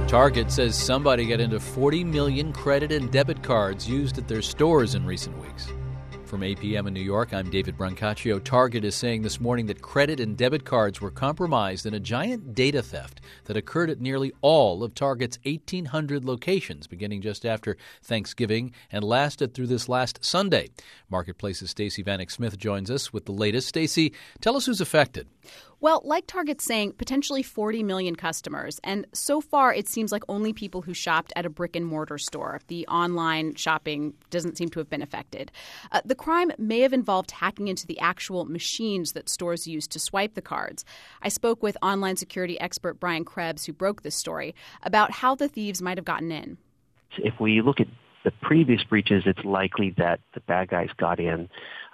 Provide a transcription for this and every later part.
Target says somebody got into 40 million credit and debit cards used at their stores in recent weeks. From APM in New York, I'm David Brancaccio. Target is saying this morning that credit and debit cards were compromised in a giant data theft that occurred at nearly all of Target's 1,800 locations, beginning just after Thanksgiving and lasted through this last Sunday. Marketplace's Stacey Vanek Smith joins us with the latest. Stacey, tell us who's affected. Well, like Target's saying, potentially 40 million customers. And so far, it seems like only people who shopped at a brick-and-mortar store. The online shopping doesn't seem to have been affected. The crime may have involved hacking into the actual machines that stores use to swipe the cards. I spoke with online security expert Brian Krebs, who broke this story, about how the thieves might have gotten in. If we look at the previous breaches, it's likely that the bad guys got in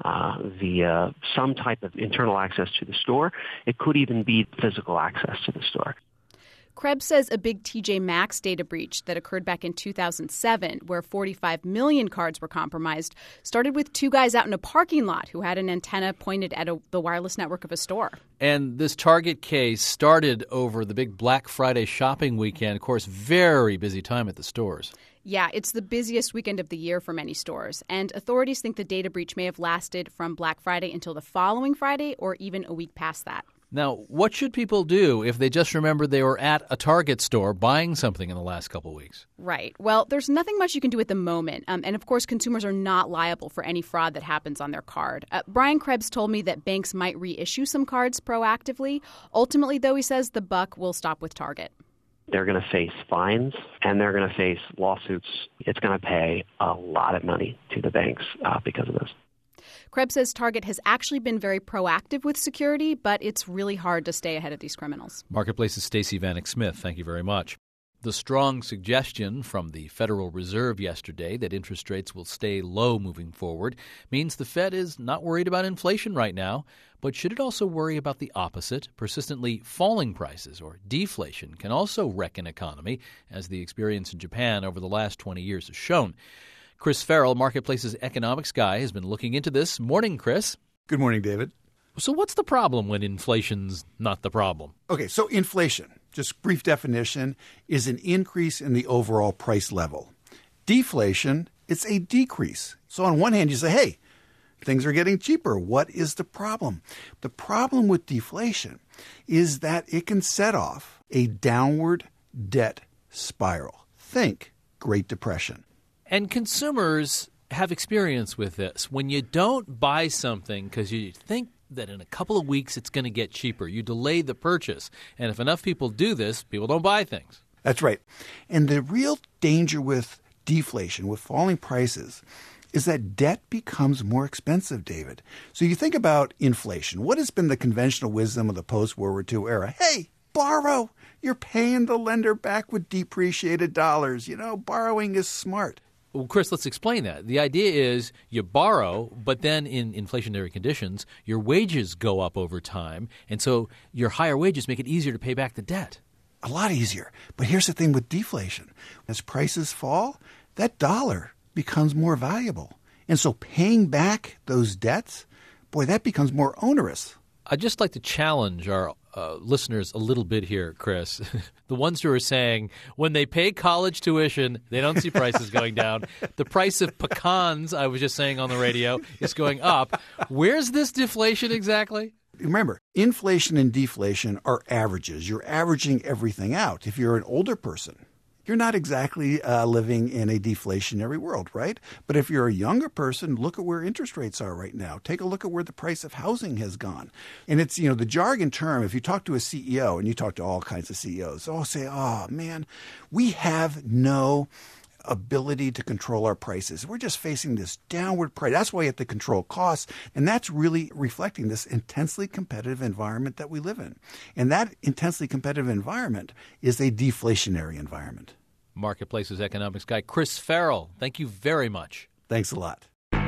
via some type of internal access to the store. It could even be physical access to the store. Krebs says a big TJ Maxx data breach that occurred back in 2007, where 45 million cards were compromised, started with two guys out in a parking lot who had an antenna pointed at the wireless network of a store. And this Target case started over the big Black Friday shopping weekend. Of course, very busy time at the stores. Yeah, it's the busiest weekend of the year for many stores. And authorities think the data breach may have lasted from Black Friday until the following Friday or even a week past that. Now, what should people do if they just remembered they were at a Target store buying something in the last couple of weeks? Right. Well, there's nothing much you can do at the moment. And, of course, consumers are not liable for any fraud that happens on their card. Brian Krebs told me that banks might reissue some cards proactively. Ultimately, though, he says the buck will stop with Target. They're going to face fines, and they're going to face lawsuits. It's going to pay a lot of money to the banks because of this. Krebs says Target has actually been very proactive with security, but it's really hard to stay ahead of these criminals. Marketplace's Stacey Vanek Smith, thank you very much. The strong suggestion from the Federal Reserve yesterday that interest rates will stay low moving forward means the Fed is not worried about inflation right now. But should it also worry about the opposite? Persistently falling prices or deflation can also wreck an economy, as the experience in Japan over the last 20 years has shown. Chris Farrell, Marketplace's economics guy, has been looking into this. Morning, Chris. Good morning, David. So what's the problem when inflation's not the problem? Okay, so inflation, just brief definition, is an increase in the overall price level. Deflation, it's a decrease. So on one hand, you say, hey, things are getting cheaper. What is the problem? The problem with deflation is that it can set off a downward debt spiral. Think Great Depression. And consumers have experience with this. When you don't buy something because you think that in a couple of weeks it's going to get cheaper, you delay the purchase. And if enough people do this, people don't buy things. That's right. And the real danger with deflation, with falling prices, is that debt becomes more expensive, David. So you think about inflation. What has been the conventional wisdom of the post-World War II era? Hey, borrow. You're paying the lender back with depreciated dollars. You know, borrowing is smart. Well, Chris, let's explain that. The idea is you borrow, but then in inflationary conditions, your wages go up over time. And so your higher wages make it easier to pay back the debt. A lot easier. But here's the thing with deflation. As prices fall, that dollar becomes more valuable. And so paying back those debts, boy, that becomes more onerous. I'd just like to challenge our listeners a little bit here, Chris. The ones who are saying when they pay college tuition, they don't see prices going down. The price of pecans, I was just saying on the radio, is going up. Where's this deflation exactly? Remember, inflation and deflation are averages. You're averaging everything out. If you're an older person, you're not exactly living in a deflationary world, right? But if you're a younger person, look at where interest rates are right now. Take a look at where the price of housing has gone. And it's, you know, the jargon term, if you talk to a CEO, and you talk to all kinds of CEOs, they'll say, oh, man, we have no ability to control our prices. We're just facing this downward price. That's why we have to control costs. And that's really reflecting this intensely competitive environment that we live in. And that intensely competitive environment is a deflationary environment. Marketplace's economics guy, Chris Farrell. Thank you very much. Thanks a lot.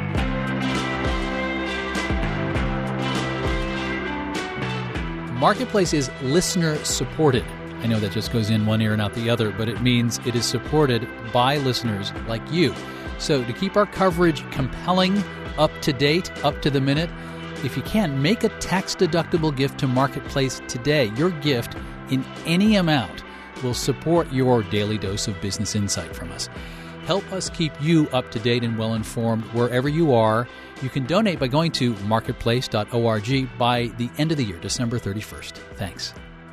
Marketplace is listener supported. I know that just goes in one ear and out the other, but it means it is supported by listeners like you. So to keep our coverage compelling, up to date, up to the minute, if you can, make a tax-deductible gift to Marketplace today. Your gift in any amount will support your daily dose of business insight from us. Help us keep you up to date and well-informed wherever you are. You can donate by going to marketplace.org by the end of the year, December 31st. Thanks.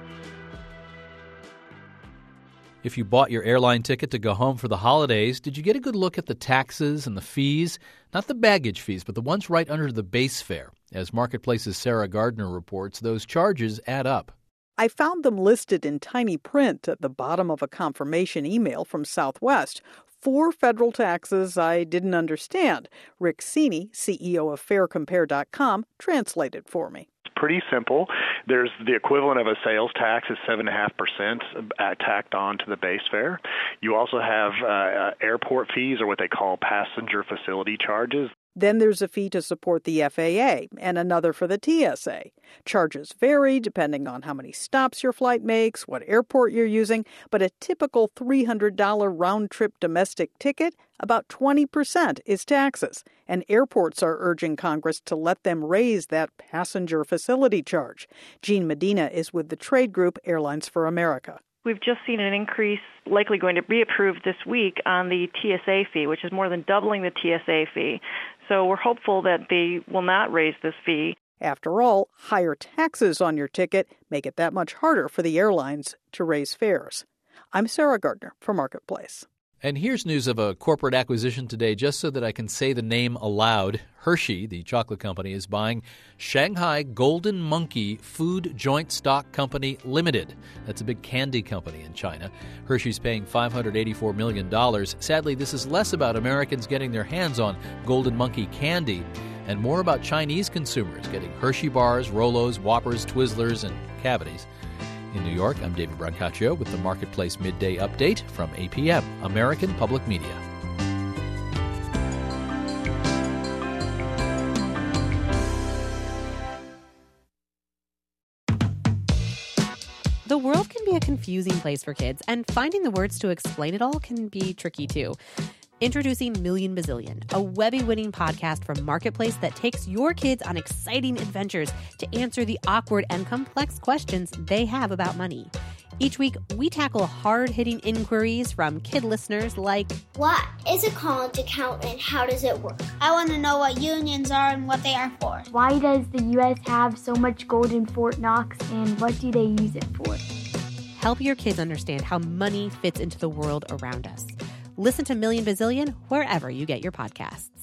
If you bought your airline ticket to go home for the holidays, did you get a good look at the taxes and the fees? Not the baggage fees, but the ones right under the base fare. As Marketplace's Sarah Gardner reports, those charges add up. I found them listed in tiny print at the bottom of a confirmation email from Southwest. 4 federal taxes I didn't understand. Rick Sini, CEO of FareCompare.com, translated for me. Pretty simple. There's the equivalent of a sales tax is 7.5% tacked on to the base fare. You also have airport fees, or what they call passenger facility charges. Then there's a fee to support the FAA and another for the TSA. Charges vary depending on how many stops your flight makes, what airport you're using, but a typical $300 round-trip domestic ticket, about 20% is taxes. And airports are urging Congress to let them raise that passenger facility charge. Jean Medina is with the trade group Airlines for America. We've just seen an increase, likely going to be approved this week, on the TSA fee, which is more than doubling the TSA fee. So we're hopeful that they will not raise this fee. After all, higher taxes on your ticket make it that much harder for the airlines to raise fares. I'm Sarah Gardner for Marketplace. And here's news of a corporate acquisition today, just so that I can say the name aloud. Hershey, the chocolate company, is buying Shanghai Golden Monkey Food Joint Stock Company Limited. That's a big candy company in China. Hershey's paying $584 million. Sadly, this is less about Americans getting their hands on Golden Monkey candy and more about Chinese consumers getting Hershey bars, Rolos, Whoppers, Twizzlers, and cavities. In New York, I'm David Brancaccio with the Marketplace Midday Update from APM, American Public Media. The world can be a confusing place for kids, and finding the words to explain it all can be tricky too. Introducing Million Bazillion, a Webby-winning podcast from Marketplace that takes your kids on exciting adventures to answer the awkward and complex questions they have about money. Each week, we tackle hard-hitting inquiries from kid listeners like, what is a college account and how does it work? I want to know what unions are and what they are for. Why does the U.S. have so much gold in Fort Knox and what do they use it for? Help your kids understand how money fits into the world around us. Listen to Million Bazillion wherever you get your podcasts.